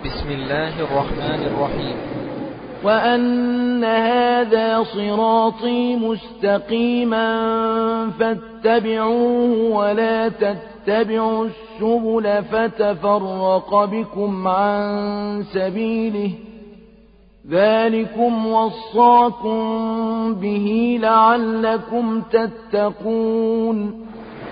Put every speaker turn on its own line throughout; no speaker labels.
بسم الله الرحمن الرحيم.
وأن هذا صراطي مستقيما فاتبعوه ولا تتبعوا السبل فتفرق بكم عن سبيله ذلكم وصاكم به لعلكم تتقون.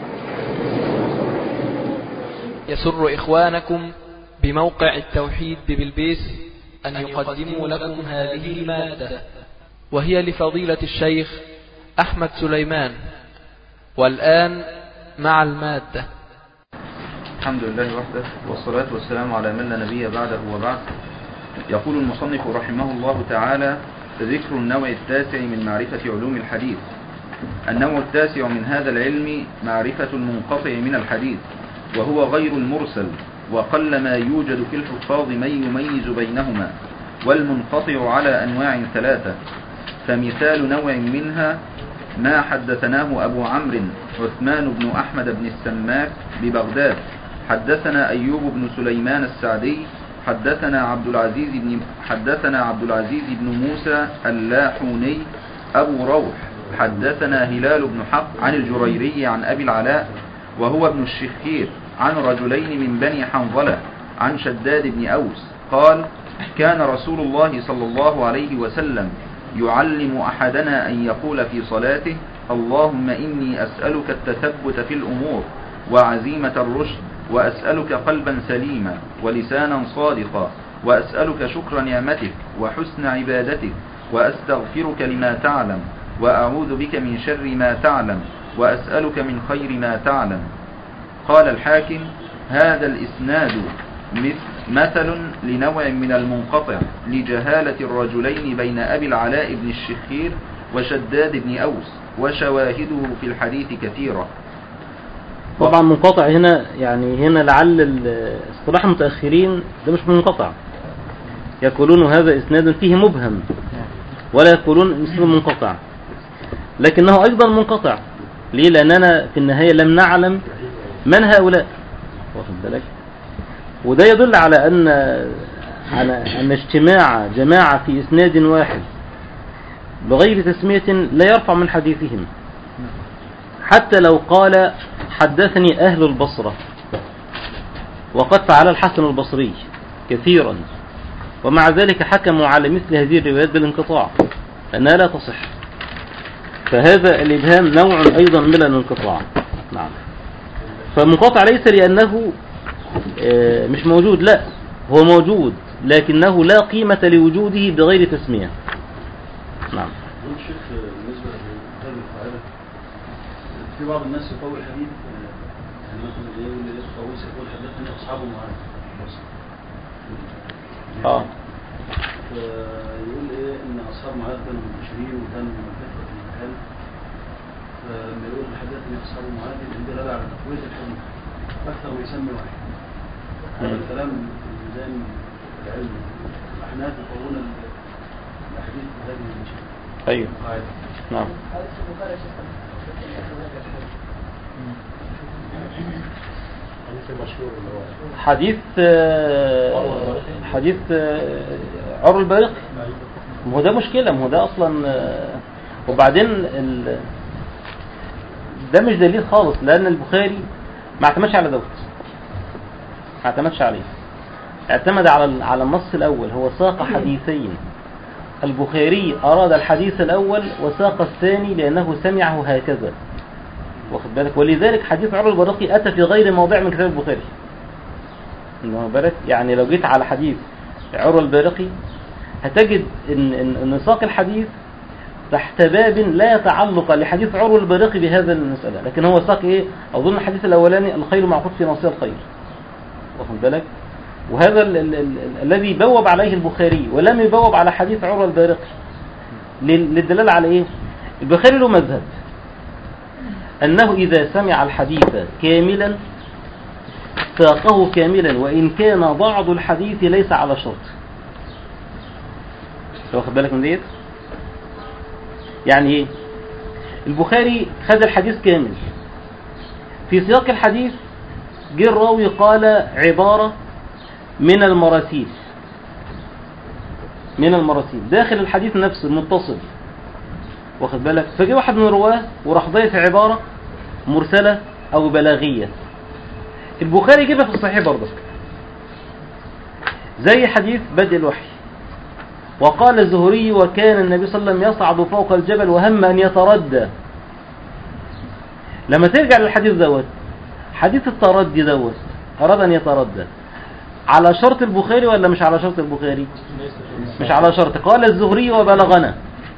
يسر إخوانكم بموقع التوحيد ببلبيس أن يقدموا لكم هذه المادة، وهي لفضيلة الشيخ أحمد سليمان. والآن مع المادة.
الحمد لله وحده، والصلاة والسلام على من لا نبي بعده وبعد. يقول المصنف رحمه الله تعالى: ذكر النوع التاسع من معرفة علوم الحديث. النوع التاسع من هذا العلم معرفة المنقطع من الحديث، وهو غير المرسل، وقل ما يوجد في الحفاظ من يميز بينهما. والمنقطع على أنواع ثلاثة، فمثال نوع منها ما حدثناه أبو عمرو عثمان بن أحمد بن السماك ببغداد حدثنا أيوب بن سليمان السعدي حدثنا عبد العزيز بن موسى اللاحوني أبو روح حدثنا هلال بن حق عن الجريري عن أبي العلاء وهو ابن الشخير عن رجلين من بني حنظلة عن شداد بن أوس قال: كان رسول الله صلى الله عليه وسلم يعلم أحدنا أن يقول في صلاته: اللهم إني أسألك التثبت في الأمور وعزيمة الرشد، وأسألك قلبا سليما ولسانا صادقا، وأسألك شكر نعمتك وحسن عبادتك، وأستغفرك لما تعلم، وأعوذ بك من شر ما تعلم، وأسألك من خير ما تعلم. قال الحاكم: هذا الإسناد مثل لنوع من المنقطع لجهالة الرجلين بين أبي العلاء بن الشخير وشداد بن أوس، وشواهده في الحديث كثيرة.
طبعا منقطع هنا لعل اصطلاح المتأخرين ده مش منقطع، يقولون هذا إسناد فيه مبهم، ولا يقولون إسناد منقطع، لكنه أيضا منقطع. ليه؟ لأننا في النهاية لم نعلم من هؤلاء، واخد بالك؟ وده يدل على أن اجتماع جماعة في إسناد واحد بغير تسمية لا يرفع من حديثهم، حتى لو قال حدثني أهل البصرة، وقد فعل الحسن البصري كثيرا، ومع ذلك حكموا على مثل هذه الروايات بالانقطاع لأنها لا تصح. فهذا الإبهام نوع أيضا من الانقطاع. نعم. فالمنقطع ليس لأنه مش موجود، لا، هو موجود لكنه لا قيمة لوجوده بغير تسمية. نعم.
الشيخ بالنسبة لهذه القاعدة، في بعض الناس يطول الحديث، يعني مثلا يقول لي طويس يقول حدثني أصحابه معاذ يقول إيه إن أصحاب معاذ كانوا منتشرين وكانوا منتشرين في المكان، فلما يقول حدثني أصحابه معاذ يدل دلالة على تقوية الحديث أكثر ما يسمي واحد. هذا الكلام في ميزان العلم، الأحناف يقولون الحديث بهذه المشكلة.
أيوه. نعم. حديث عروة البارقي، ما هو ده مشكلة، ما هو ده أصلا. وبعدين ده مش دليل خالص، لأن البخاري ما اعتمدش على دوت، ما اعتمدش عليه، اعتمد على النص الأول. هو ساق حديثين، البخاري أراد الحديث الأول وساق الثاني لأنه سمعه هكذا، واخد بالك؟ ولذلك حديث عروة البارقي أتى في غير موضع من كتاب البخاري، واخد بالك؟ يعني لو جيت على حديث عروة البارقي هتجد إن ساق الحديث تحت باب لا يتعلق لحديث عروة البارقي بهذا المسألة، لكن هو ساق إيه؟ أظن الحديث الأولاني الخير معقود في ناصية الخير، واخد بالك؟ وهذا الذي بوب عليه البخاري ولم يبوب على حديث عروة البارقي للدلالة على إيه؟ البخاري له مذهب أنه إذا سمع الحديث كاملا ساقه كاملا، وإن كان بعض الحديث ليس على شرط. واخد بالك من ديت؟ يعني إيه؟ البخاري خد الحديث كامل، في سياق الحديث جه الراوي قال عبارة من المراسيل من المراسيل داخل الحديث نفسه المتصل، واخد بالك؟ فجي واحد من الرواه وراح ضايف عبارة مرسلة أو بلاغية، البخاري يجيبها في الصحيح برضه، زي حديث بدء الوحي. وقال الزهري: وكان النبي صلى الله عليه وسلم يصعد فوق الجبل وهم أن يتردى. لما ترجع للحديث دوت، حديث التردي دوت، أراد أن يتردى على شرط البخاري ولا مش على شرط البخاري؟ مش على شرط. قال الزهري وبلغنا،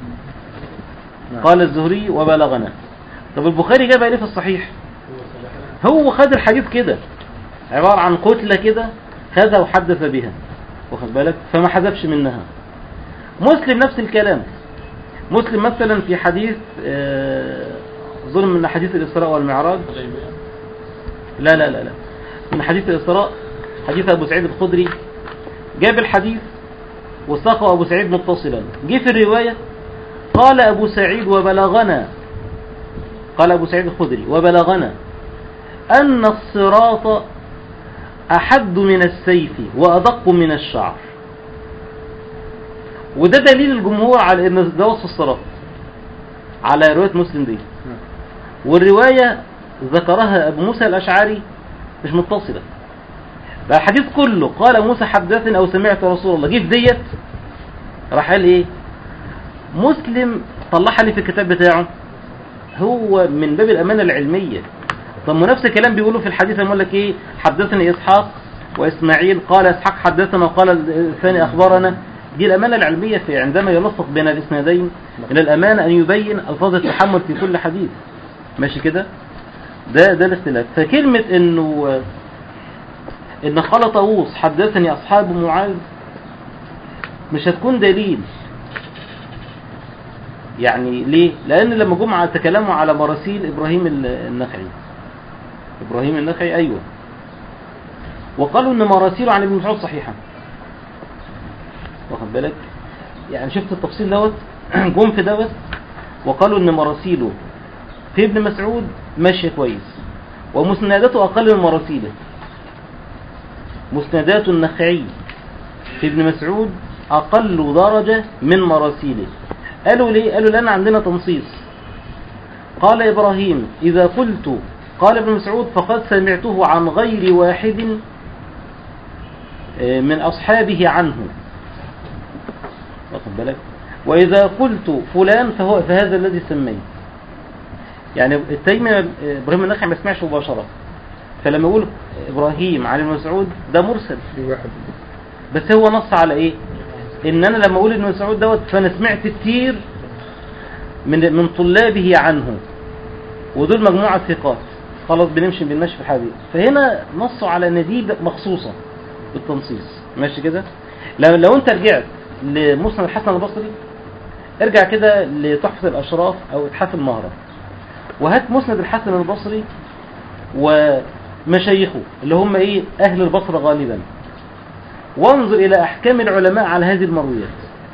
قال الزهري وبلغنا. طب البخاري جابها ليه في الصحيح؟ هو خد الحديث كده عبارة عن كتلة كده، خدها وحدث بها، واخد بالك؟ فما حذفش منها. مسلم نفس الكلام. مسلم مثلا في حديث ظلم من حديث الإسراء والمعراج، لا لا لا لا، من حديث الإسراء، حديث أبو سعيد الخدري، جاب الحديث وساقه أبو سعيد متصلا. جه في الرواية قال أبو سعيد وبلغنا، قال أبو سعيد الخدري وبلغنا أن الصراط أحد من السيف وأدق من الشعر. وده دليل الجمهور على أن ده وصف الصراط على رواية مسلم دي. والرواية ذكرها أبو موسى الأشعري مش متصلة، ده الحديث كله قال موسى حدثني أو سمعت رسول الله، جه في ديت راح قال إيه؟ مسلم طلعها لي في الكتاب بتاعه، هو من باب الأمانة العلمية. طب نفس الكلام بيقولوا في الحديث، يقول لك إيه؟ حدثني إسحاق وإسماعيل، قال إسحاق حدثنا وقال الثاني أخبرنا. دي الأمانة العلمية في عندما يلصق بين الإسنادين، من الأمانة أن يبين ألفاظ التحمل في كل حديث، ماشي كده؟ ده الاختلاف. فكلمة إن قال طاووس حدثني أصحاب معاذ مش هتكون دليل. يعني ليه؟ لأن لما جمعة تكلموا على مراسيل إبراهيم النخعي، إبراهيم النخعي أيوة، وقالوا إن مراسيله عن ابن مسعود صحيحة، واخد بالك؟ يعني شفت التفصيل دوت، جم في دوت وقالوا إن مراسيله في ابن مسعود ماشية كويس، ومسنداته أقل من مراسيله. مسندات النخعي في ابن مسعود أقل درجة من مراسيله. قالوا ليه؟ قالوا لأن عندنا تنصيص. قال إبراهيم: إذا قلت قال ابن مسعود فقد سمعته عن غير واحد من أصحابه عنه، واخد بالك؟ وإذا قلت فلان فهذا الذي سميه. يعني التيمي إبراهيم النخعي ما سمعش مباشرة، فلما يقول إبراهيم عن ابن مسعود ده مرسل، بس هو نص على إيه؟ إن أنا لما أقول ابن مسعود دوت فأنا سمعت كتير من طلابه عنه، ودول مجموعة ثقات، خلاص بنمشي في الحديث. فهنا نصوا على ان دي مخصوصة بالتنصيص، ماشي كده؟ لو انت رجعت لمسند الحسن البصري، ارجع كده لتحفة الأشراف أو إتحاف المهرة، وهات مسند الحسن البصري ومشايخه اللي هم إيه؟ أهل البصرة غالبا، وانظر إلى أحكام العلماء على هذه المرويات،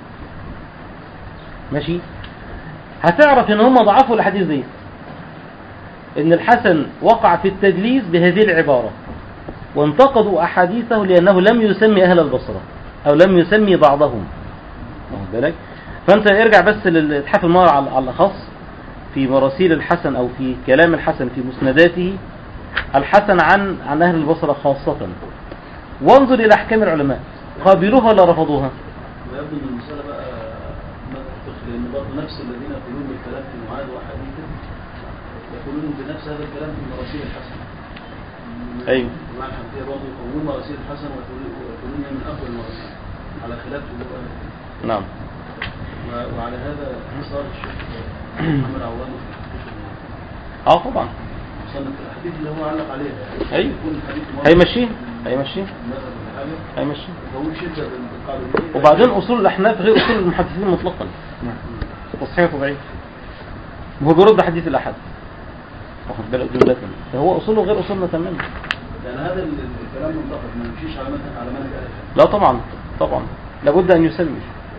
ماشي؟ هتعرف إن هم ضعفوا الحديث دي، إن الحسن وقع في التدليس بهذه العبارة، وانتقدوا أحاديثه لأنه لم يسمي أهل البصرة أو لم يسمي بعضهم، واخد بالك؟ فأنت ارجع بس للإتحاف المهرة على الأخص في مراسيل الحسن أو في كلام الحسن في مسنداته الحسن عن أهل البصرة خاصة، وانظر إلى أحكام العلماء قابلوها ولا رفضوها.
ويبدو أن المسألة بقى لأن برضه نفس الذين يقولون بالكلام في معاذ وحديثه يقولون بنفس هذا الكلام في مراسيل الحسن.
أيوه.
مع الحنفية برضه يقولون مراسيل الحسن ويقولون من أفضل المراسيل على خلاف الجواب.
نعم.
وعلى هذا صار الشيخ محمد عوض في
طبعا.
مصنف الحديث اللي هو علق عليها.
أيوه.
يكون الحديث
هيمشيه.
شدة بالقاعدة دي.
وبعدين أصول الأحناف غير أصول المحدثين مطلقا. تصحيح وضعيف. وهو بيرد حديث الأحد. واخد بالك جملة، فهو أصوله غير أصولنا تماما.
يعني هذا الكلام منتقد، ما يمشيش على منهج أهل.
لا طبعا لابد أن يسمي.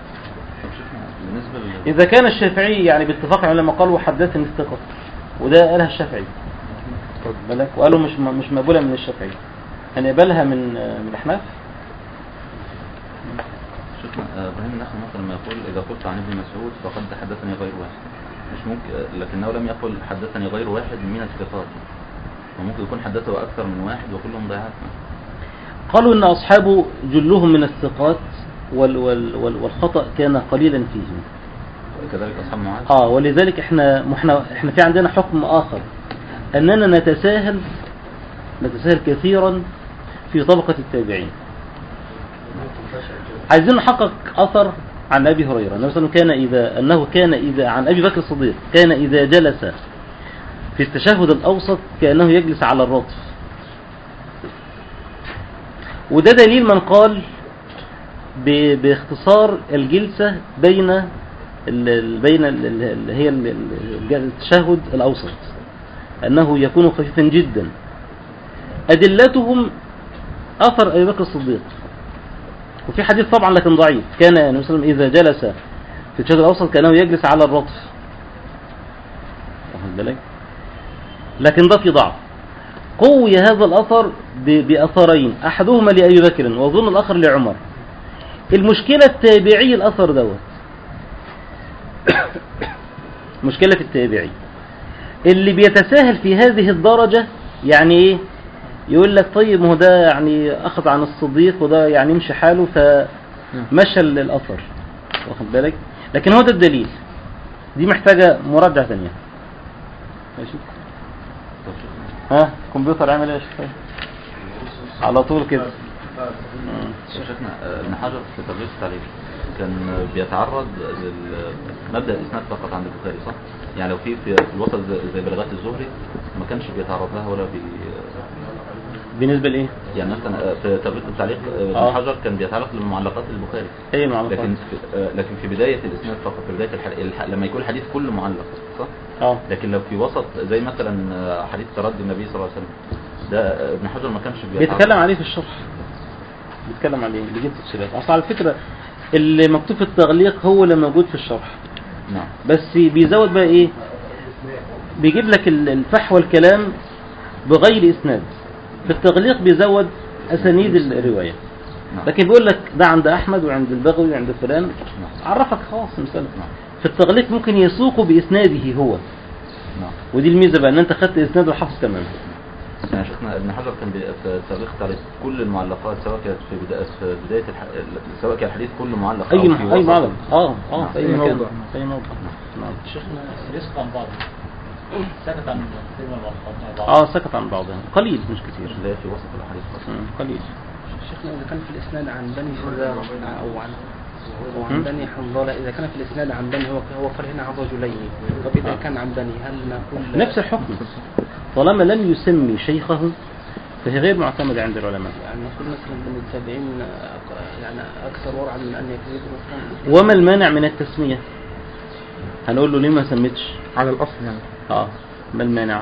إذا كان الشافعي يعني باتفاق العلماء قالوا حدثني الثقة، وده قالها الشافعي، واخد بالك، وقالوا مش مقبولة من الشافعي، هنقبلها من الأحناف.
ابراهيم النخعي مثلا لما يقول اذا قلت عن ابن مسعود فقد حدثني غير واحد، مش ممكن، لكنه لم يقل حدثني غير واحد من الثقات، وممكن يكون حدثه اكثر من واحد وكلهم ضعاف.
قالوا ان اصحابه جلهم من الثقات والخطأ كان قليلا فيهم،
كذلك اصحاب معاذ.
ولذلك احنا في عندنا حكم اخر، اننا نتساهل كثيرا في طبقة التابعين. عايزين نحقق اثر عن ابي هريرة النبي صلى الله عليه وسلم كان اذا عن ابي بكر الصديق كان اذا جلس في التشهد الاوسط كانه يجلس على الرطف، وده دليل من قال باختصار الجلسة بين هي التشهد الأوسط أنه يكون خفيفا جدا. أدلتهم أثر أبي بكر الصديق، وفي حديث طبعا لكن ضعيف، كان النبي صلى الله عليه وسلم إذا جلس في التشهد الأوسط كأنه يجلس على الرطف، لكن ده في ضعف. قوي هذا الأثر بأثرين، أحدهما لأبي بكر وأظن الآخر لعمر. المشكلة التابعي الأثر دوت مشكلة في التابعي اللي بيتساهل في هذه الدرجة، يعني ايه؟ يقول لك طيب ما هو ده يعني أخذ عن الصديق وده يعني يمشي حاله فمشى الأثر، واخد بالك؟ لكن هو ده الدليل، دي محتاجة مراجعة ثانية. ماشي؟ كمبيوتر عامل ايش على طول كده.
شيخنا ابن حجر في تبليغ التعليق كان بيتعرض لمبدأ الإسناد فقط عند البخاري، صح؟ يعني لو في الوسط زي بلاغات الزهري ما كانش بيتعرض لها ولا
بالنسبة لإيه؟
يعني مثلا في تبليغ التعليق ابن حجر كان بيتعرض للمعلقات البخاري.
ايه معلقات؟
لكن في بداية الإسناد فقط، في بداية لما يكون الحديث كله معلق، صح؟ لكن لو في وسط زي مثلا حديث تردي النبي صلى الله عليه وسلم ده ابن حجر ما كانش
بيتكلم عليه في الشرح، بيتكلم عليه بيجيب تفسيرات. اصلا على فكرة اللي مكتوب في التغليق هو اللي موجود في الشرح.
نعم.
بس بيزود بقى ايه؟ بيجيب لك الفحوى الكلام بغير اسناد. في التغليق بيزود اسانيد الرواية.
نعم.
لكن بيقول لك ده عند احمد وعند البغوي وعند فلان.
نعم.
عرفك خلاص مثلا.
نعم.
في التغليق ممكن يسوقه باسناده هو.
نعم.
ودي الميزة بقى ان انت خدت اسناد وحافظ تمام.
يعني شفنا ابن حجر كان في تاريخ كل المعلقات، سواء كانت في بداية سواء كان الحديث كله معلق
اي
أو في
معلق
نعم.
في اي مكان في اي موضع.
نعم. شيخنا يسقط عن بعض، سكت عن كثير من المعلقات.
سكت عن بعضها قليل مش كثير،
لا في وسط الحديث
قليل.
شيخنا إذا كان في الإسناد عن بني فزارة أو عن بني حنظلة، إذا كان في الإسناد عن بني هو قال هنا عن رجلين، طب إذا كان عن بني هل نقول
نفس الحكم طالما لم يسمي شيخه فهي غير معتمدة عند العلماء.
يعني نقول مثلا من التابعين يعني أكثر ورعا من أن يكذبوا.
وما المانع من التسمية؟ هنقول له ليه ما سميتش
على الأصل يعني.
ما المانع؟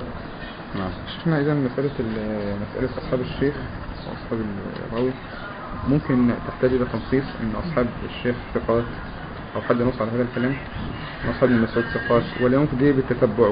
شفنا إذا مسألة أصحاب الشيخ وأصحاب الراوي ممكن تحتاج إلى تنصيص إن أصحاب الشيخ ثقات، أو حد نص على هذا الكلام أصحاب المسعود ثقات، ولا ممكن دي بالتتبع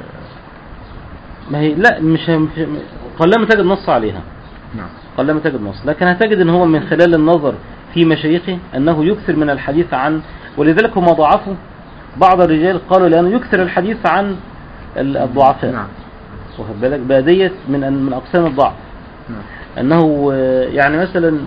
ما هي لا مش قلما تجد نص عليها.
نعم.
قلما تجد نص، لكن هتجد ان هو من خلال النظر في مشايخه انه يكثر من الحديث عن، ولذلك هم ضعفوا بعض الرجال، قالوا لانه يكثر الحديث عن الضعفاء.
نعم.
واخد بالك بقى ديت من اقسام الضعف.
نعم.
انه يعني مثلا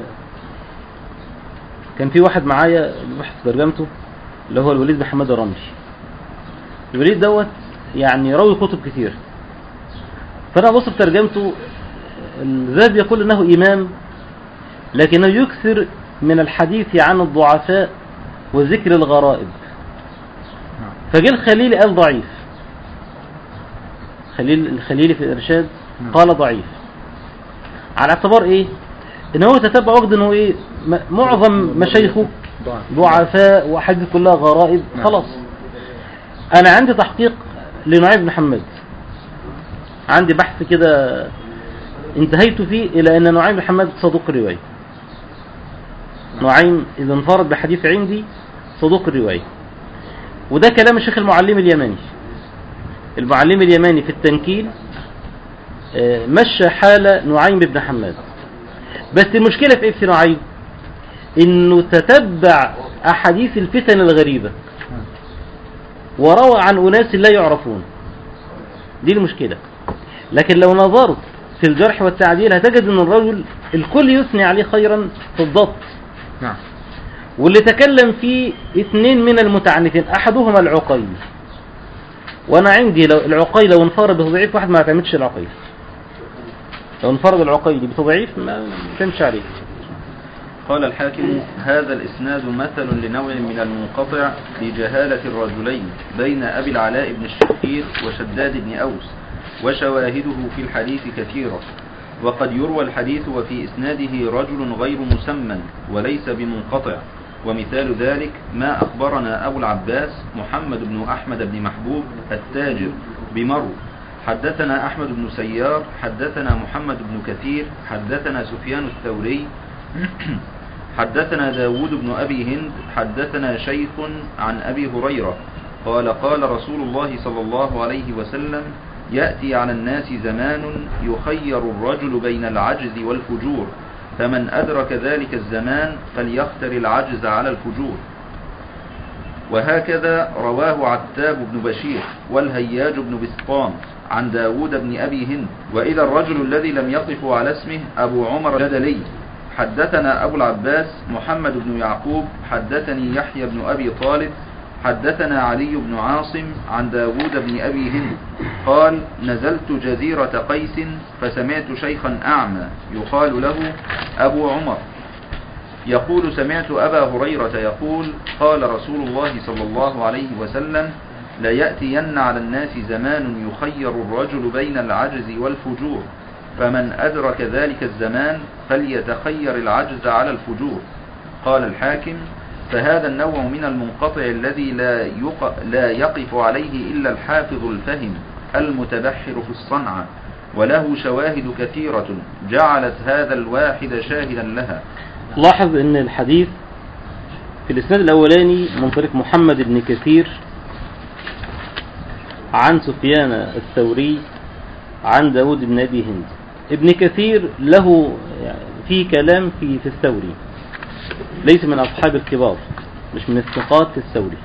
كان في واحد معايا بحث ترجمته اللي هو الوليد بن حماد الرملي. الوليد دوت يعني راوي كتب كتير، فانا بص في ترجمته الذهبي يقول انه امام لكنه يكثر من الحديث عن الضعفاء وذكر الغرائب. فجاء الخليلي قال ضعيف، الخليلي في الارشاد قال ضعيف، على اعتبار ايه؟ ان هو تتبع وجد انه ايه؟ معظم مشايخه ضعفاء وحديث كلها غرائب. خلاص انا عندي تحقيق لنعيم بن حماد، عندي بحث كده انتهيت فيه الى ان نعيم بن حماد صدوق الرواية. نعيم اذا انفرد بحديث عندي صدوق الرواية، وده كلام الشيخ المعلم اليماني. المعلم اليماني في التنكيل مشى حال نعيم بن حماد. بس المشكلة في ايه في نعيم؟ انه تتبع احاديث الفتن الغريبة وروى عن اناس لا يعرفون، دي المشكلة. لكن لو نظرت في الجرح والتعديل هتجد ان الرجل الكل يثني عليه خيرا في الضبط.
نعم.
واللي تكلم فيه 2 من المتعنتين، احدهما العقيل، وانا عندي لو العقيل لو انفرد بتضعيف واحد ما اعتمدش العقيل، لو انفرد العقيل بتضعيف ما تمشي عليه.
قال الحاكم: هذا الإسناد مثل لنوع من المنقطع لجهالة الرجلين بين أبي العلاء بن الشخير وشداد بن أوس، وشواهده في الحديث كثيرة، وقد يروى الحديث وفي إسناده رجل غير مسمى وليس بمنقطع. ومثال ذلك ما أخبرنا أبو العباس محمد بن أحمد بن محبوب التاجر بمرو حدثنا أحمد بن سيار حدثنا محمد بن كثير حدثنا سفيان الثوري حدثنا داود بن أبي هند حدثنا شيخ عن أبي هريرة قال: قال رسول الله صلى الله عليه وسلم: يأتي على الناس زمان يخير الرجل بين العجز والفجور، فمن أدرك ذلك الزمان فليختر العجز على الفجور. وهكذا رواه عتاب بن بشير والهياج بن بسطام عن داود بن أبي هند. وإذا الرجل الذي لم يقف على اسمه أبو عمر الجدلي حدثنا أبو العباس محمد بن يعقوب حدثني يحيى بن أبي طالب حدثنا علي بن عاصم عن داود بن أبي هند قال: نزلت جزيرة قيس فسمعت شيخا أعمى يقال له أبو عمر يقول: سمعت أبا هريرة يقول: قال رسول الله صلى الله عليه وسلم: ليأتين على الناس زمان يخير الرجل بين العجز والفجور، فمن أدرك ذلك الزمان فليتخير العجز على الفجور. قال الحاكم: فهذا النوع من المنقطع الذي لا يقف عليه إلا الحافظ الفهم المتبحر في الصنعة، وله شواهد كثيرة جعلت هذا الواحد شاهدا لها.
لاحظ ان الحديث في الاسناد الاولاني من طريق محمد بن كثير عن سفيان الثوري عن داود بن أبي هند. ابن كثير له في كلام في الثوري، ليس من أصحاب الكبار، مش من الثقات في الثوري.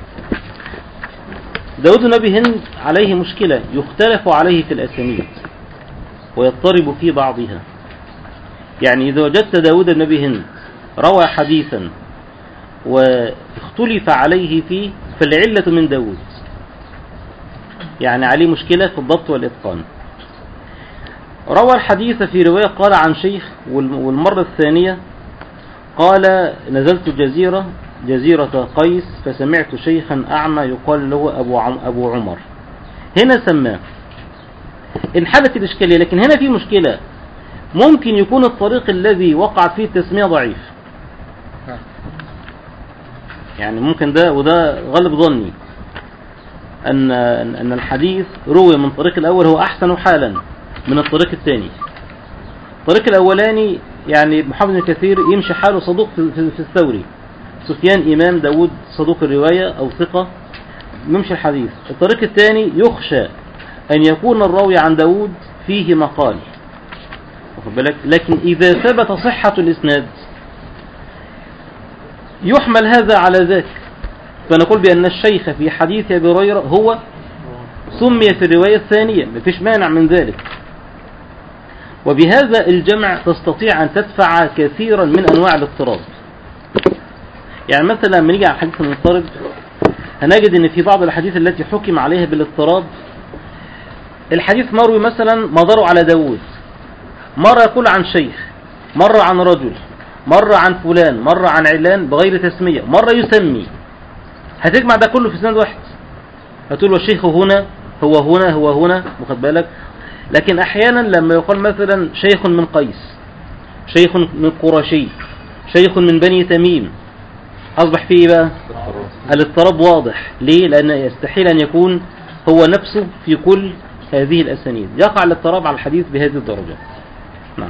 داود بن أبي هند عليه مشكلة، يختلف عليه في الأسانيد ويضطرب في بعضها. يعني إذا وجدت داود بن أبي هند روى حديثا واختلف عليه فيه فالعلة من داود، يعني عليه مشكلة في الضبط والإتقان. روى الحديث في رواية قال عن شيخ، والمرة الثانية قال: نزلت جزيرة قيس فسمعت شيخا أعمى يقال له أبو عمر. هنا سماه، انحلت الإشكالية. لكن هنا في مشكلة، ممكن يكون الطريق الذي وقع فيه التسمية ضعيف، يعني ممكن ده، وده غالب ظني أن الحديث روي من الطريق الأول هو أحسن حالا من الطريق الثاني. الطريق الأولاني يعني محمد بن كثير يمشي حاله صدوق في الثوري، سفيان إمام، داود صدوق الرواية أو ثقة، يمشي الحديث. الطريق الثاني يخشى أن يكون الراوي عن داود فيه مقال، لكن إذا ثبت صحة الإسناد يحمل هذا على ذاك، فنقول بأن الشيخ في حديث أبي هريرة هو سمي في الرواية الثانية، مفيش مانع من ذلك. وبهذا الجمع تستطيع أن تدفع كثيرا من أنواع الاضطراب. يعني مثلا لما نيجي على الحديث المضطرب هنجد أن في بعض الحديث التي حكم عليها بالاضطراب، الحديث مروي مثلا مداره على داود، مرة يقول عن شيخ، مرة عن رجل، مرة عن فلان، مرة عن علان بغير تسمية، مرة يسمي. هتجمع ده كله في سند واحد، هتقول والشيخ هنا هو هنا، واخد بالك. لكن احيانا لما يقال مثلا شيخ من قيس، شيخ من قرشي، شيخ من بني تميم، اصبح فيه بقى الاضطراب واضح. ليه؟ لان يستحيل ان يكون هو نفسه في كل هذه الاسانيد، يقع الاضطراب على الحديث بهذه الدرجة. نعم.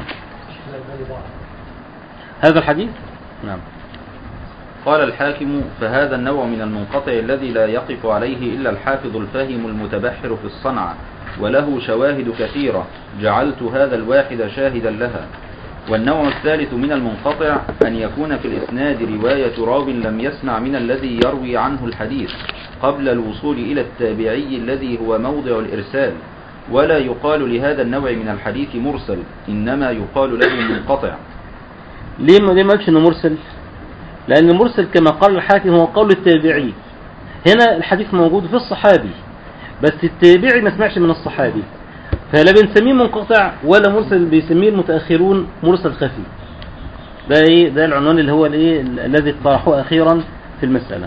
هذا الحديث. نعم.
قال الحاكم: فهذا النوع من المنقطع الذي لا يقف عليه إلا الحافظ الفاهم المتبحر في الصنعة، وله شواهد كثيرة جعلت هذا الواحد شاهدا لها. والنوع الثالث من المنقطع أن يكون في الإسناد رواية راو لم يسمع من الذي يروي عنه الحديث قبل الوصول إلى التابعي الذي هو موضع الإرسال، ولا يقال لهذا النوع من الحديث مرسل، إنما يقال له منقطع.
ليه ما قالش انه مرسل؟ لأن المرسل كما قال الحاكم هو قول التابعي. هنا الحديث موجود في الصحابي بس التابعي ما سمعش من الصحابي، فلا بنسميه منقطع ولا مرسل، بيسميه المتأخرون مرسل خفي. ده العنوان اللي هو الذي اقترحوه أخيرا في المسألة.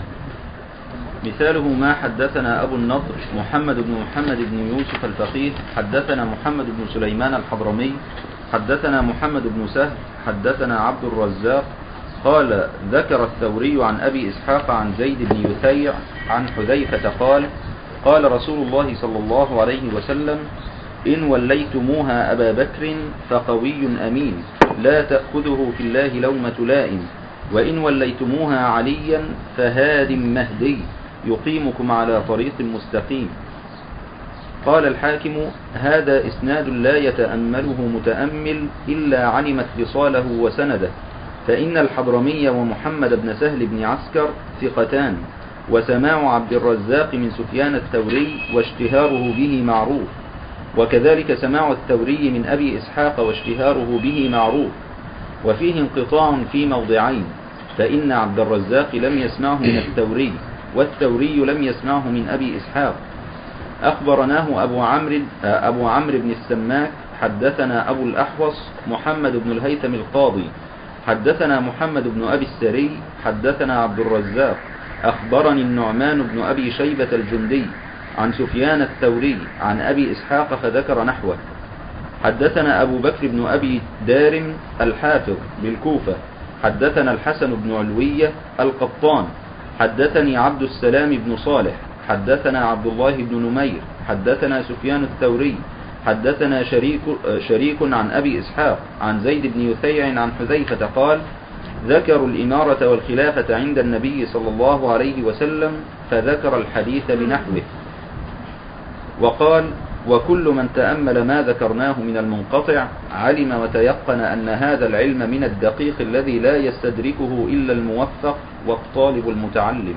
مثاله ما حدثنا أبو النضر محمد بن يوسف الفقيه حدثنا محمد بن سليمان الحضرمي حدثنا محمد بن سهل حدثنا عبد الرزاق قال ذكر الثوري عن أبي إسحاق عن زيد بن يثيع عن حذيفة قال قال رسول الله صلى الله عليه وسلم إن وليتموها أبا بكر فقوي أمين لا تأخذه في الله لومة لائم، وإن وليتموها عليا فهاد مهدي يقيمكم على طريق مستقيم. قال الحاكم هذا إسناد لا يتأمله متأمل إلا علم اتصاله وسنده، فإن الحضرمي ومحمد بن سهل بن عسكر ثقتان، وسماع عبد الرزاق من سفيان الثوري واشتهاره به معروف، وكذلك سماع الثوري من أبي إسحاق واشتهاره به معروف، وفيه انقطاع في موضعين، فإن عبد الرزاق لم يسمعه من الثوري والثوري لم يسمعه من أبي إسحاق. أخبرناه أبو عمرو بن السماك حدثنا أبو الأحوص محمد بن الهيثم القاضي حدثنا محمد بن أبي السري حدثنا عبد الرزاق أخبرني النعمان بن أبي شيبة الجندي عن سفيان الثوري عن أبي إسحاق فذكر نحوه. حدثنا أبو بكر بن أبي دارم الحافظ بالكوفة حدثنا الحسن بن علوية القطان حدثني عبد السلام بن صالح حدثنا عبد الله بن نمير حدثنا سفيان الثوري حدثنا شريك عن أبي إسحاق عن زيد بن يثيع عن حذيفة قال ذكروا الإمارة والخلافة عند النبي صلى الله عليه وسلم فذكر الحديث بنحوه. وقال وكل من تأمل ما ذكرناه من المنقطع علم وتيقن أن هذا العلم من الدقيق الذي لا يستدركه إلا الموفق والطالب المتعلم.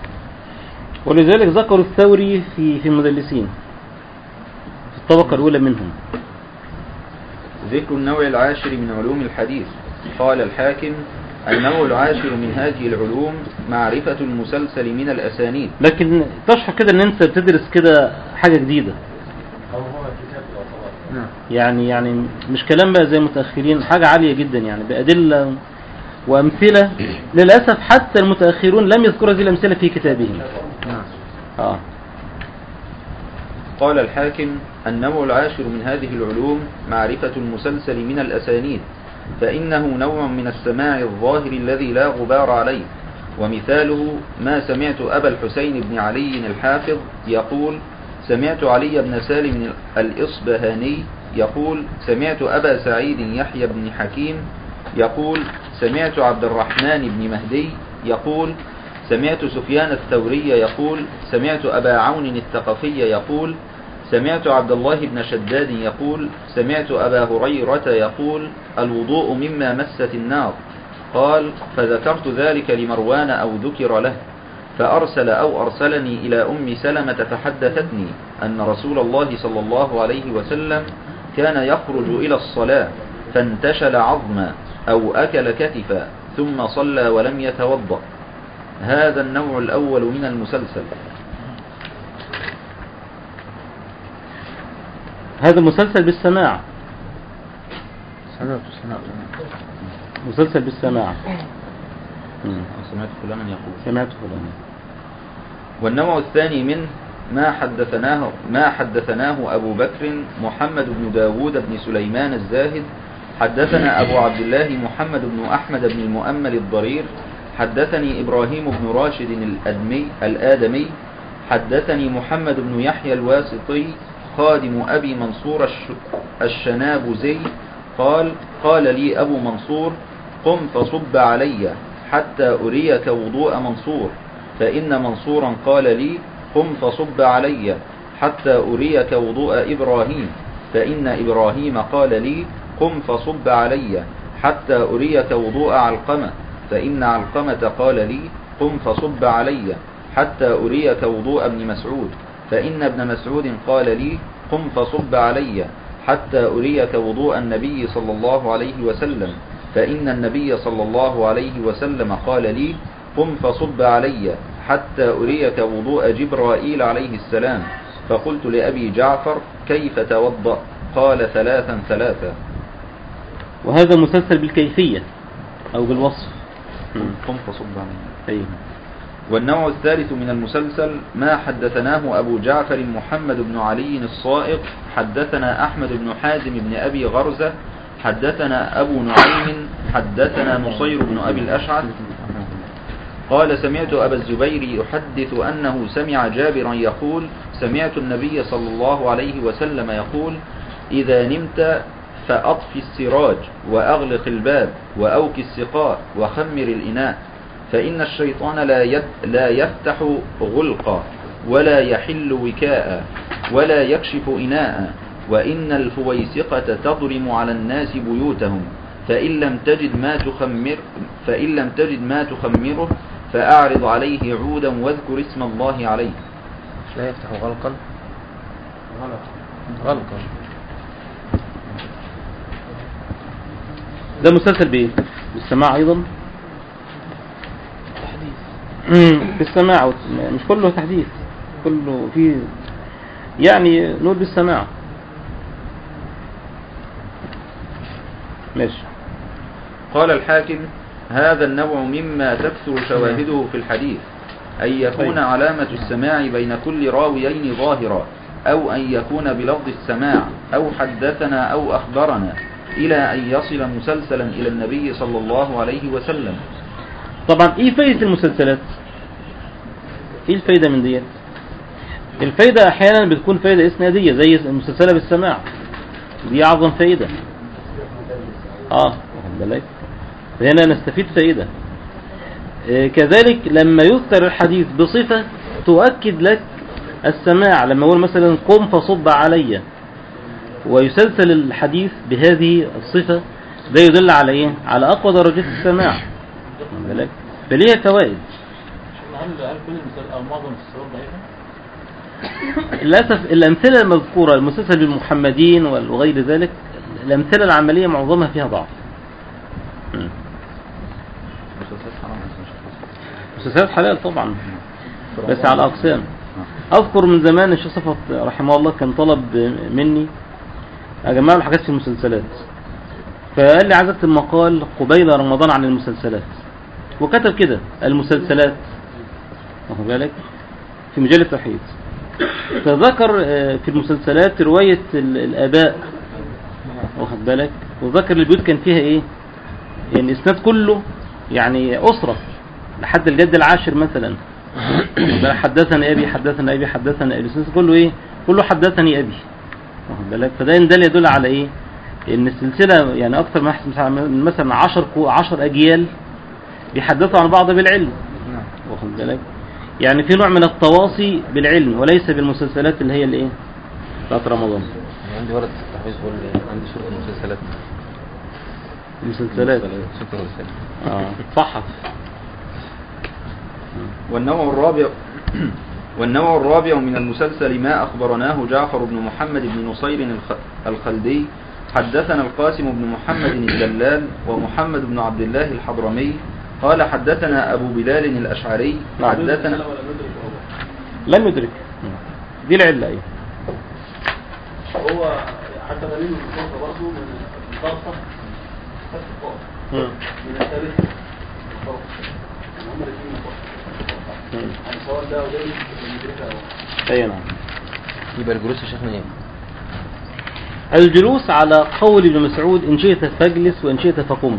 ولذلك ذكروا الثوري في المدلسين في الطبقة الأولى منهم.
ذكر النوع العاشر من علوم الحديث. قال الحاكم النوع العاشر من هذه العلوم معرفة المسلسل من الأسانيد.
لكن تشعر كده ان انت بتدرس كده حاجة جديدة، يعني مش كلام بقى زي المتأخرين، حاجة عالية جدا يعني بأدلة وأمثلة. للأسف حتى المتأخرون لم يذكروا هذه الأمثلة في كتابهم.
قال الحاكم النوع العاشر من هذه العلوم معرفة المسلسل من الأسانيد، فإنه نوع من السماع الظاهر الذي لا غبار عليه. ومثاله ما سمعت أبا الحسين بن علي الحافظ يقول سمعت علي بن سالم الإصبهاني يقول سمعت أبا سعيد يحيى بن حكيم يقول سمعت عبد الرحمن بن مهدي يقول سمعت سفيان الثوري يقول سمعت أبا عون الثقفي يقول سمعت عبد الله بن شداد يقول سمعت أبا هريرة يقول الوضوء مما مست النار. قال فذكرت ذلك لمروان أو ذكر له فأرسل أو أرسلني إلى أم سلمة فحدثتني أن رسول الله صلى الله عليه وسلم كان يخرج إلى الصلاة فانتشل عظما أو أكل كتفا ثم صلى ولم يتوضأ. هذا النوع الأول من المسلسل.
هذا مسلسل بالسماع، مسلسل بالسماع.
سمعت فلانا يقول
سمعت فلانا.
والنوع الثاني منه ما حدثناه أبو بكر محمد بن داود بن سليمان الزاهد حدثنا أبو عبد الله محمد بن أحمد بن المؤمل الضرير حدثني إبراهيم بن راشد الآدمي حدثني محمد بن يحيى الواسطي خادم أبي منصور الشنابزي قال لي أبو منصور قم فصب علي حتى أريك وضوء منصور، فإن منصورا قال لي قم فصب علي حتى أريك وضوء إبراهيم، فإن إبراهيم قال لي قم فصب علي حتى أريك وضوء علقمة، فإن علقمة قال لي قم فصب علي، حتى أريك وضوء ابن مسعود، فإن ابن مسعود قال لي قم فصب علي، حتى أريك وضوء النبي صلى الله عليه وسلم، فإن النبي صلى الله عليه وسلم قال لي قم فصب علي، حتى أريك وضوء جبرائيل عليه السلام. فقلت لأبي جعفر كيف توضأ؟ قال 3
وهذا مسلسل بالكيفية أو بالوصف.
قم فصب علي.
أيه.
والنوع الثالث من المسلسل ما حدثناه أبو جعفر محمد بن علي الصائغ حدثنا أحمد بن حازم بن أبي غرزة حدثنا أبو نعيم حدثنا نصير بن أبي الأشعث قال سمعت أبا الزبير يحدث أنه سمع جابرا يقول سمعت النبي صلى الله عليه وسلم يقول إذا نمت فأطفي السراج وأغلق الباب وأوك السقاء وخمر الإناء، فإن الشيطان لا يفتح غلقا ولا يحل وكاء ولا يكشف إناء، وإن الفويسقة تضرم على الناس بيوتهم، فإن لم تجد ما تخمره فأعرض عليه عودا واذكر اسم الله عليه.
لا يفتح غلقا. غلقا
ده مسلسل بإيه؟ بالسماع أيضا. بالسماع مش كله تحديث، كله في يعني نقول بالسماع. ماشي.
قال الحاكم هذا النوع مما تكثر شواهده في الحديث، أن يكون علامة السماع بين كل راويين ظاهرة، أو أن يكون بلفظ السماع أو حدثنا أو أخبرنا، إلى أن يصل مسلسلا إلى النبي صلى الله عليه وسلم.
طبعا إيه فايدة المسلسلات؟ إيه الفايدة من ديت؟ الفايدة أحيانا بتكون فايدة إسنادية زي المسلسلة بالسماع، دي أعظم فايدة. واخد بالك؟ فهنا نستفيد فائدة. كذلك لما يذكر الحديث بصفة تؤكد لك السماع، لما يقول مثلا قم فصب علي ويسلسل الحديث بهذه الصفة، ده يدل على ايه؟ على اقوى درجات السماع. فليه فوائد.
هل كل المثال او معظم الصور ضعيفة؟
للأسف الأمثلة المذكورة المسلسل بالمحمدين وغير ذلك، الأمثلة العملية معظمها فيها ضعف. مسلسلات حلال طبعا بس على أقسام. أذكر من زمان الشيخ صفوت رحمه الله كان طلب مني أجمع له حاجات في المسلسلات، فقال لي عايز اكتب مقال قبيل رمضان عن المسلسلات، وكتب كده المسلسلات واخد بالك في مجال التوحيد. فذكر في المسلسلات رواية الآباء واخد بالك، وذكر البيوت كان فيها ايه، يعني اسناد كله يعني أسرة لحد الجد العاشر مثلا. حدثني أبي حدثنا أبي حدثنا أبي، كله ايه، كله حدثني أبي واخد بالك. فده يدل على ايه، ان السلسلة يعني اكثر من مثلا 10 أجيال بيحدثوا عن بعض بالعلم واخد بالك. يعني في نوع من التواصي بالعلم وليس بالمسلسلات اللي هي الايه بتاعت رمضان.
عندي ورد التحفيظ بقول عندي سورة المسلسلات سورة
صحف.
والنوع الرابع من المسلسل ما أخبرناه جعفر بن محمد بن نصير الخلدي حدثنا القاسم بن محمد الدلال ومحمد بن عبد الله الحضرمي قال حدثنا أبو بلال الأشعري حدثنا
لم يدرك دي العلة ايه.
هو حتى غنيم الفرصة برضه من الفرصة من الثالثة هم الاثنين يعني سواء ده وده مدركة
اي نعم.
يبقى الجلوس يا شيخنا ايه؟
الجلوس على قول ابن مسعود إن شئت فاجلس وإن شئت فقم.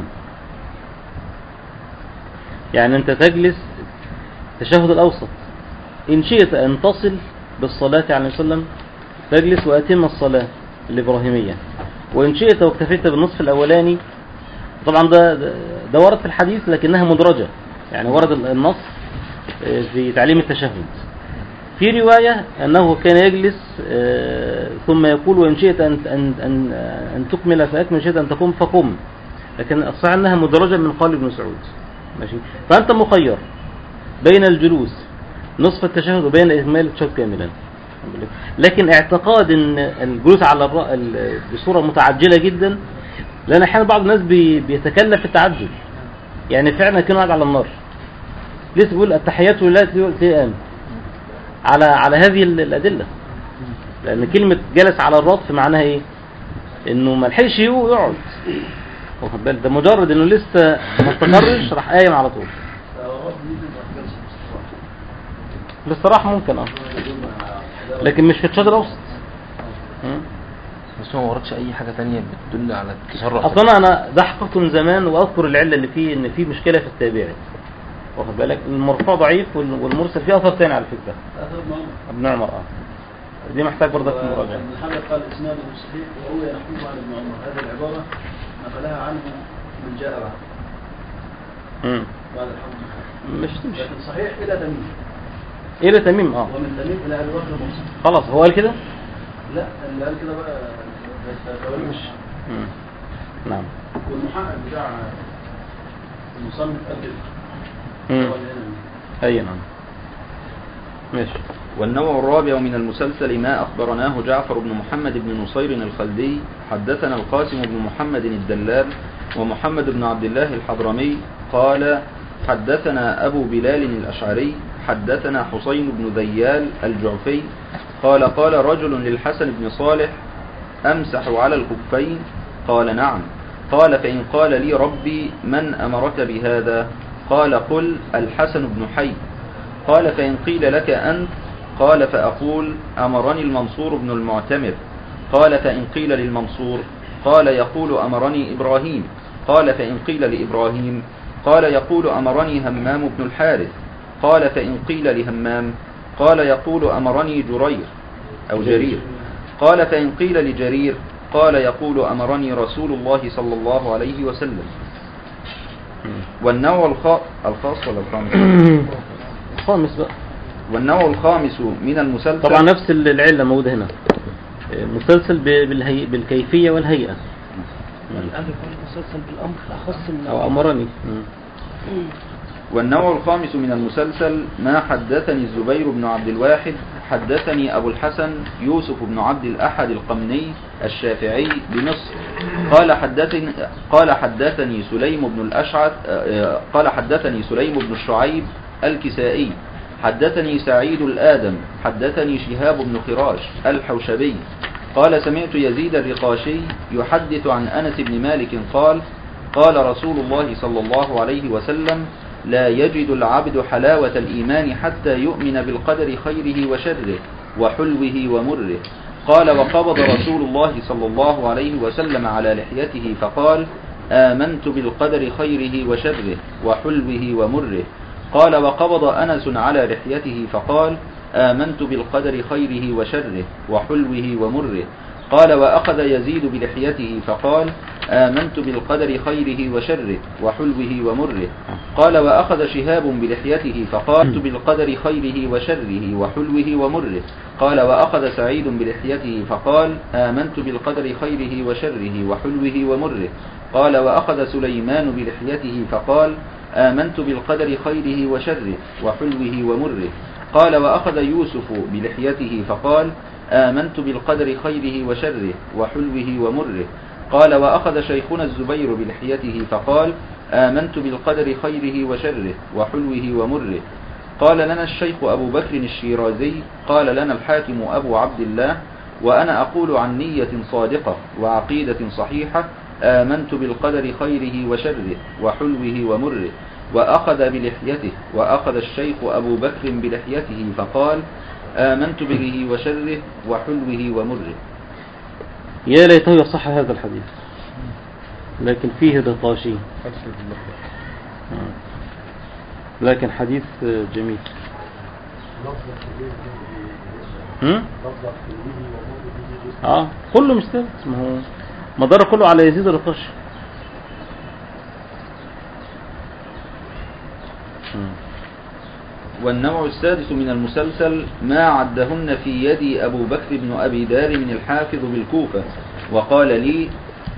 يعني أنت تجلس تشهد الأوسط، إن شئت أن تصل بالصلاة عليه وسلم تجلس وأتم الصلاة الإبراهيمية، وإن شئت واكتفيت بالنصف الأولاني. طبعا ده ورد في الحديث لكنها مدرجة، يعني ورد النص في تعليم التشهد. في رواية أنه كان يجلس ثم يقول وإن شئت أن تكمل فأكمل، شئت أن تقوم فقم. لكن الصحيح أنها مدرجة من قول ابن سعود. ماشي. فأنت مخير بين الجلوس نصف التشهد وبين إكمال التشهد كاملا. لكن اعتقاد ان الجلوس على بصورة متعجلة جدا، لأن أحيانا بعض الناس بيتكلم في التعجل، يعني فعلا كانوا قاعد على النار لسه بيقول التحيات لله تلاقيه على هذه الأدلة، لأن كلمة جلس على الرطف معناها إيه؟ إنه ما لحقش يقعد، واخد بالك؟ ده مجرد إنه لسه ما استقرش راح قايم على طول. الاستراحة ممكن لكن مش في التشهد الأوسط.
بس هو ما وردش أي حاجة تانية بتدل على التسرع.
أصلا أنا ده حققته من زمان، وأذكر العلة اللي فيه إن في مشكلة في التابعي، واخد بالك؟ المرفوع ضعيف والمرسل فيه أثر تاني على فكرة. ابن عمر دي محتاج برضك مراجعة.
ابن حجر قال إسناده صحيح وهو ينحوه عن ابن عمر، هذه العبارة نقلها عنه من جاء بعد الحكم.
مش تمشي.
لكن صحيح إلى تميم.
إلى تميم
ومن تميم إلى أبي بكر مرسل.
خلاص هو قال كده؟
لا اللي قال كده بقى مش.
نعم.
والمحقق بتاع المصنف قال كده.
أي نعم. ماشي.
والنوع الرابع من المسلسل ما أخبرناه جعفر بن محمد بن نصير الخلدي حدثنا القاسم بن محمد الدلال ومحمد بن عبد الله الحضرمي قال حدثنا أبو بلال الأشعري حدثنا حسين بن ذيال الجعفي قال قال رجل للحسن بن صالح أمسح على الخفين؟ قال نعم. قال فإن قال لي ربي من أمرك بهذا؟ قال قل الحسن بن حي. قال فإن قيل لك أنت؟ قال فأقول أمرني المنصور بن المعتمر. قال فإن قيل للمنصور؟ قال يقول أمرني إبراهيم. قال فإن قيل لإبراهيم؟ قال يقول أمرني همام بن الحارث. قال فإن قيل لهمام؟ قال يقول أمرني جرير أو جرير. قال فإن قيل لجرير؟ قال يقول أمرني رسول الله صلى الله عليه وسلم. والنوع الخاص ولا الخامس؟
الخامس بقى.
والنوع الخامس من المسلسل
طبعا نفس العلة موجودة هنا، مسلسل بالكيفية والهيئة.
الآن يكون مسلسل بالأمر أخص من
أو أمرني.
والنوع الخامس من المسلسل ما حدثني الزبير بن عبد الواحد حدثني أبو الحسن يوسف بن عبد الأحد القمني الشافعي بمصر قال حدثني سليم بن الأشعث قال حدثني سليم بن الشعيب الكسائي حدثني سعيد الآدم حدثني شهاب بن خراش الحوشبي قال سمعت يزيد الرقاشي يحدث عن أنس بن مالك قال قال رسول الله صلى الله عليه وسلم لا يجد العبد حلاوة الإيمان حتى يؤمن بالقدر خيره وشره وحلوه ومره. قال وقبض رسول الله صلى الله عليه وسلم على لحيته فقال آمنت بالقدر خيره وشره وحلوه ومره. قال وقبض أنس على لحيته فقال آمنت بالقدر خيره وشره وحلوه ومره. قال وأخذ يزيد بلحيته فقال آمنت بالقدر خيره وشره وحلوه ومره. قال وأخذ شهاب بلحيته فقال آمنت بالقدر خيره وشره وحلوه ومره. قال وأخذ سعيد بلحيته فقال آمنت بالقدر خيره وشره وحلوه ومره. قال وأخذ سليمان بلحيته فقال آمنت بالقدر خيره وشره وحلوه ومره. قال وأخذ يوسف بلحيته فقال آمنت بالقدر خيره وشره وحلوه ومره. قال وأخذ شيخنا الزبير بلحيته فقال آمنت بالقدر خيره وشره وحلوه ومره. قال لنا الشيخ أبو بكر الشيرازي قال لنا الحاكم أبو عبد الله وأنا أقول عن نية صادقة وعقيدة صحيحة آمنت بالقدر خيره وشره وحلوه ومره. وأخذ بلحيته وأخذ الشيخ أبو بكر بلحيته فقال آمنت به وشره وحلوه ومره.
يا ليته يصح هذا الحديث، لكن فيه رطاشي، لكن حديث جميل. كله مش ثابت، ما هو مدار كله على يزيد الرطاشي.
والنوع السادس من المسلسل ما عدهن في يدي أبو بكر بن أبي دار من الحافظ بالكوفة وقال لي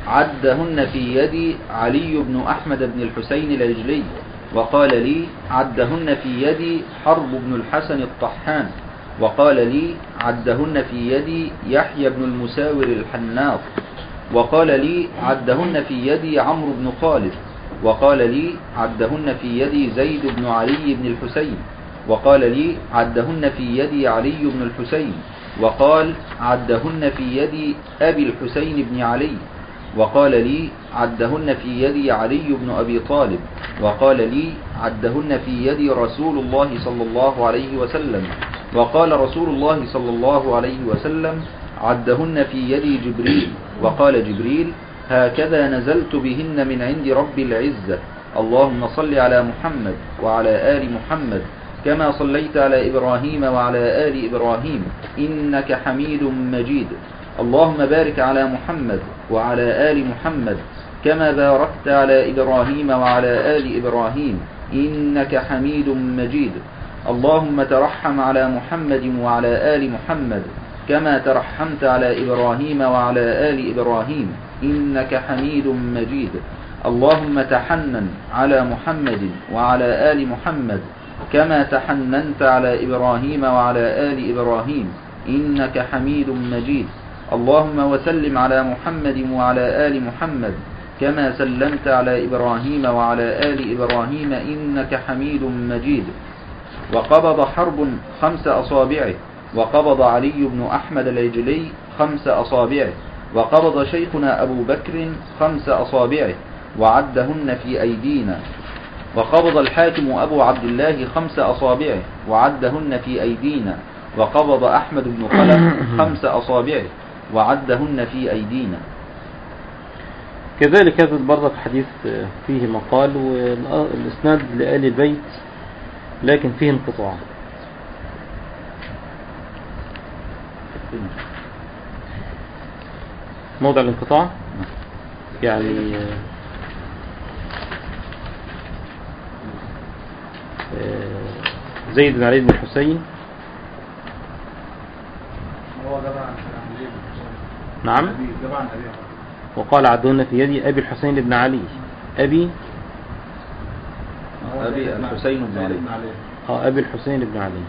عدهن في يدي علي بن أحمد بن الحسين العجلي، وقال لي عدهن في يدي حرب بن الحسن الطحان، وقال لي عدهن في يدي يحيى بن المساور الحناط، وقال لي عدهن في يدي عمرو بن خالد، وقال لي عدهن في يدي زيد بن علي بن الحسين، وقال لي عدهن في يدي علي بن الحسين، وقال عدهن في يدي أبي الحسين بن علي، وقال لي عدهن في يدي علي بن أبي طالب، وقال لي عدهن في يدي رسول الله صلى الله عليه وسلم، وقال رسول الله صلى الله عليه وسلم عدهن في يدي جبريل، وقال جبريل هكذا نزلت بهن من عند رب العزة، اللهم صل على محمد وعلى آل محمد كما صليت على إبراهيم وعلى آل إبراهيم إنك حميد مجيد، اللهم بارك على محمد وعلى آل محمد كما باركت على إبراهيم وعلى آل إبراهيم إنك حميد مجيد، اللهم ترحم على محمد وعلى آل محمد كما ترحمت على إبراهيم وعلى آل إبراهيم إنك حميد مجيد، اللهم تحنن على محمد وعلى آل محمد كما تحننت على إبراهيم وعلى آل إبراهيم إنك حميد مجيد، اللهم وسلم على محمد وعلى آل محمد كما سلمت على إبراهيم وعلى آل إبراهيم إنك حميد مجيد. وقبض حرب 5 أصابعه، وقبض علي بن أحمد العجلي 5 أصابعه، وقبض شيخنا أبو بكر 5 أصابعه وعدهن في أيدينا، وقبض الحاكم أبو عبد الله 5 أصابعه وعدهن في أيدينا، وقبض أحمد بن خلف 5 أصابعه وعدهن في أيدينا.
كذلك هذا برضك حديث فيه مقال، والإسناد لآل البيت لكن فيه انقطاع. موضع الانقطاع يعني زيد بن علي بن الحسين. نعم. وقال عدهن في يدي أبي الحسين بن علي. أبي
الحسين بن علي.
أبي الحسين بن علي،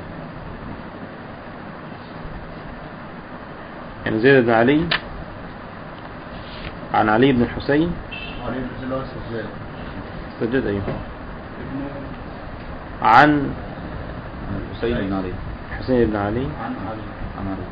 يعني زيد بن علي عن علي بن الحسين.
علي بن الحسين
سجد أيوه. عن
الحسين بن علي.
حسين بن علي
عن علي.
عن علي.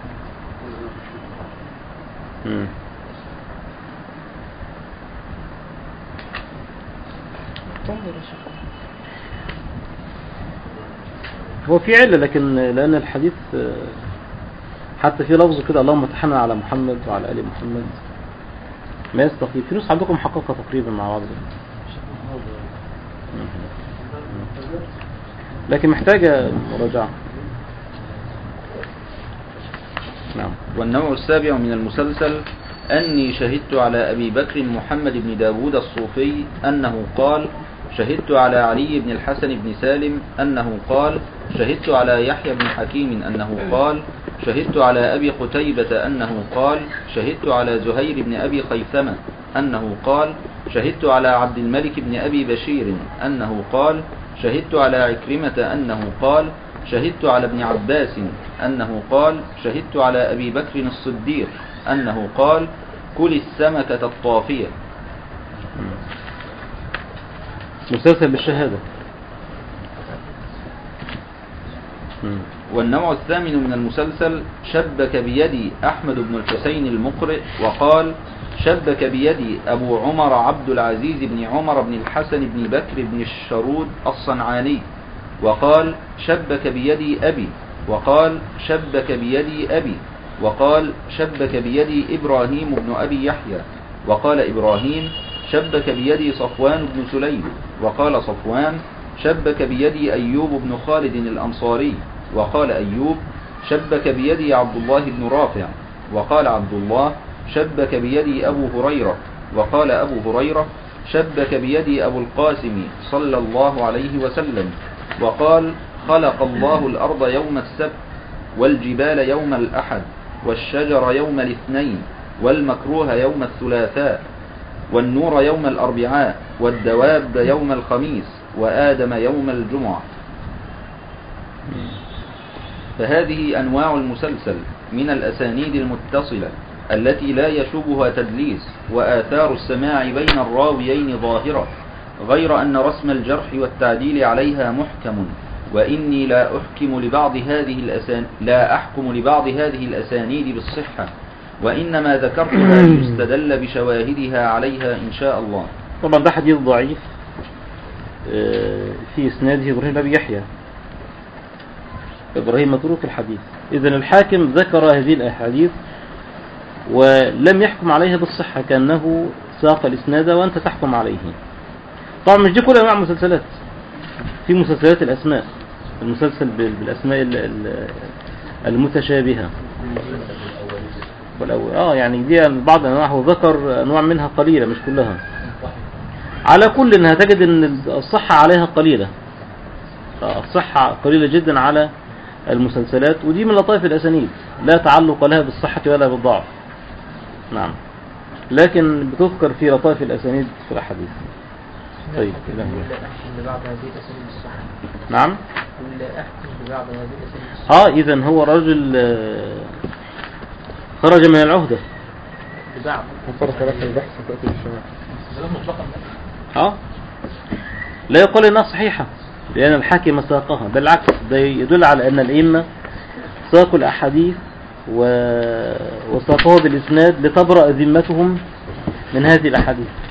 هو في علة، لكن لأن الحديث حتى في لفظه كده اللهم تحنن على محمد وعلى آل محمد ما يستقيم. في نص عندكم محققة تقريبا مع بعض، لكن محتاجة مراجعة. نعم.
والنوع السابع من المسلسل أني شهدت على أبي بكر محمد بن داود الصوفي أنه قال شهدت على علي بن الحسن بن سالم أنه قال شهدت على يحيى بن حكيم أنه قال شهدت على أبي قتيبة أنه قال شهدت على زهير بن أبي خيثمة أنه قال شهدت على عبد الملك بن أبي بشير أنه قال شهدت على عكرمة أنه قال شهدت على ابن عباس أنه قال شهدت على أبي بكر الصديق أنه قال كل السمكة الطافية.
مسلسل بالشهادة.
والنوع الثامن من المسلسل شبك بيدي أحمد بن الحسين المقرئ وقال شبك بيدي أبو عمر عبد العزيز بن عمر بن الحسن بن بكر بن الشرود الصنعاني وقال شبك بيدي أبي، وقال شبك بيدي أبي، وقال شبك بيدي إبراهيم بن أبي يحيى، وقال إبراهيم شبك بيدي صفوان بن سليم، وقال صفوان شبك بيدي أيوب بن خالد الأنصاري، وقال أيوب شبك بيدي عبد الله بن رافع، وقال عبد الله شبك بيدي أبو هريرة، وقال أبو هريرة شبك بيدي أبو القاسم صلى الله عليه وسلم، وقال خلق الله الأرض يوم السبت والجبال يوم الأحد والشجر يوم الاثنين والمكروه يوم الثلاثاء والنور يوم الأربعاء، والدواب يوم الخميس، وآدم يوم الجمعة. فهذه أنواع المسلسل من الأسانيد المتصلة التي لا يشوبها تدليس، وآثار السماع بين الراويين ظاهرة، غير أن رسم الجرح والتعديل عليها محكم. وإني لا أحكم لبعض هذه الأسانيد بالصحة، وإنما ذكرتها ليستدل بشواهدها عليها إن شاء الله.
طبعا ده حديث ضعيف في إسناده إبراهيم بن يحيى، إبراهيم متروك الحديث. إذن الحاكم ذكر هذه الأحاديث ولم يحكم عليها بالصحة، كأنه ساق الإسناد وأنت تحكم عليه. طبعا مش دي كل أنواع المسلسلات، في مسلسلات الأسماء، المسلسل بالأسماء المتشابهة يعني دي بعض أنواعه، ذكر أنواع منها قليلة مش كلها. على كل إنها تجد أن الصحة عليها قليلة، الصحة قليلة جدا على المسلسلات، ودي من لطائف الأسانيد لا تعلق لها بالصحة ولا بالضعف. نعم، لكن بتذكر في لطائف الأسانيد في الأحاديث. طيب
ببعض هذه الأسانيد الصحة.
نعم،
ولا أحكم ببعض هذه الأسانيد الصحة.
إذن هو رجل خرج من العهدة
ببعض
وفرق لك البحث وتأتي بالشواهد.
لا يقال إنها صحيحة لأن الحاكم ساقها، بالعكس ده يدل على أن الأئمة ساقوا الأحاديث وساقوها بالإسناد لتبرأ ذمتهم من هذه الأحاديث.